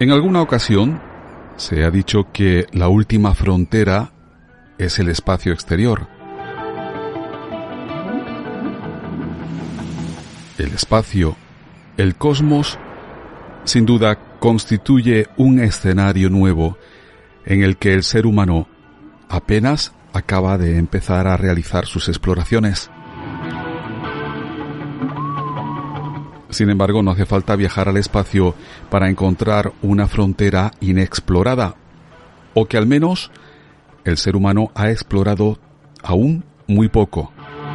En alguna ocasión se ha dicho que la última frontera es el espacio exterior. El espacio, el cosmos, sin duda constituye un escenario nuevo en el que el ser humano apenas acaba de empezar a realizar sus exploraciones. Sin embargo, no hace falta viajar al espacio para encontrar una frontera inexplorada, o que al menos el ser humano ha explorado aún muy poco.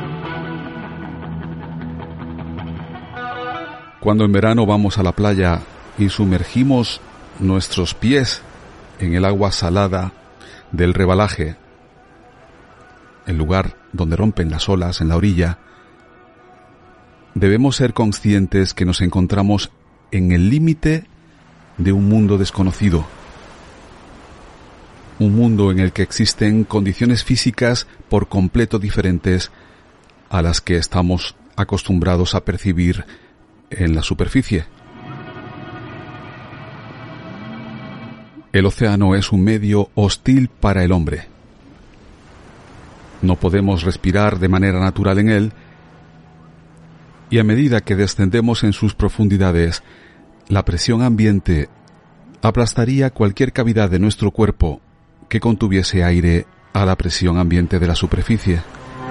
Cuando en verano vamos a la playa y sumergimos nuestros pies en el agua salada del rebalaje, el lugar donde rompen las olas en la orilla, debemos ser conscientes que nos encontramos en el límite de un mundo desconocido. Un mundo en el que existen condiciones físicas por completo diferentes a las que estamos acostumbrados a percibir en la superficie. El océano es un medio hostil para el hombre. No podemos respirar de manera natural en él, y a medida que descendemos en sus profundidades, la presión ambiente aplastaría cualquier cavidad de nuestro cuerpo que contuviese aire a la presión ambiente de la superficie.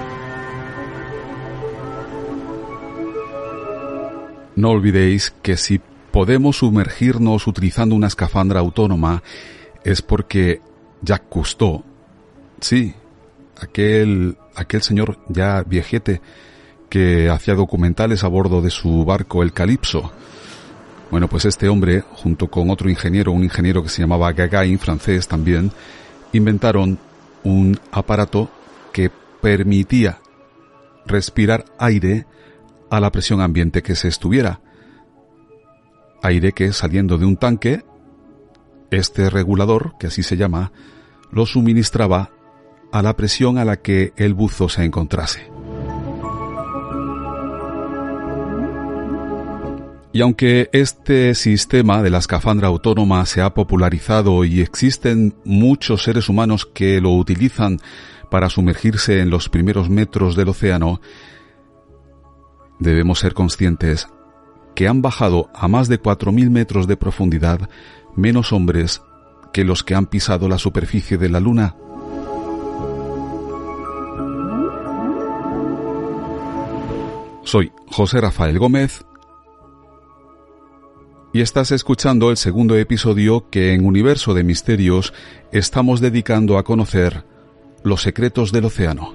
No olvidéis que si podemos sumergirnos utilizando una escafandra autónoma es porque Jacques Cousteau, sí, aquel señor ya viejete que hacía documentales a bordo de su barco el Calypso. Bueno, pues este hombre, junto con otro ingeniero, un ingeniero que se llamaba Gagain, francés también, inventaron un aparato que permitía respirar aire a la presión ambiente que se estuviera. Aire que, saliendo de un tanque, este regulador, que así se llama, lo suministraba a la presión a la que el buzo se encontrase. Y aunque este sistema de la escafandra autónoma se ha popularizado y existen muchos seres humanos que lo utilizan para sumergirse en los primeros metros del océano, debemos ser conscientes que han bajado a más de 4.000 metros de profundidad menos hombres que los que han pisado la superficie de la Luna. Soy José Rafael Gómez y estás escuchando el segundo episodio que en Universo de Misterios estamos dedicando a conocer los secretos del océano.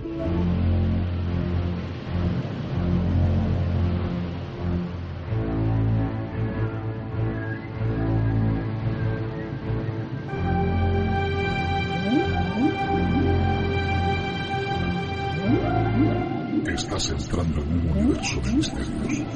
Estás entrando en un universo de misterios.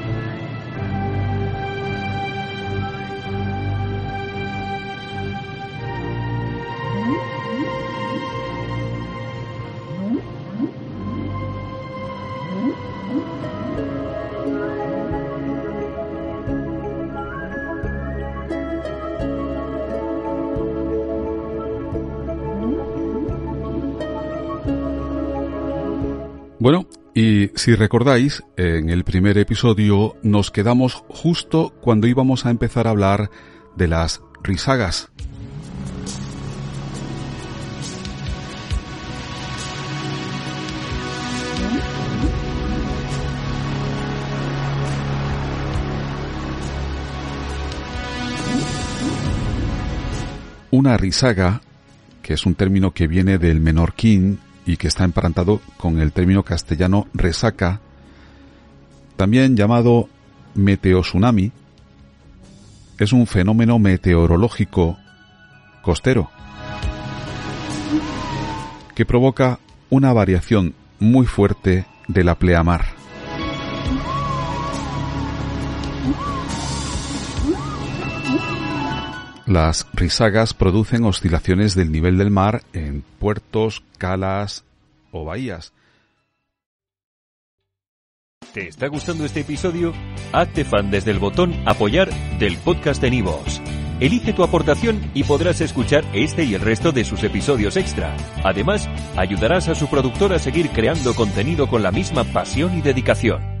Bueno, y si recordáis, en el primer episodio nos quedamos justo cuando íbamos a empezar a hablar de las risagas. Una risaga, que es un término que viene del menorquín y que está emparentado con el término castellano resaca, también llamado meteotsunami, es un fenómeno meteorológico costero que provoca una variación muy fuerte de la pleamar. Las risagas producen oscilaciones del nivel del mar en puertos, calas o bahías. ¿Te está gustando este episodio? Hazte fan desde el botón Apoyar del podcast de Nivos. Elige tu aportación y podrás escuchar este y el resto de sus episodios extra. Además, ayudarás a su productor a seguir creando contenido con la misma pasión y dedicación.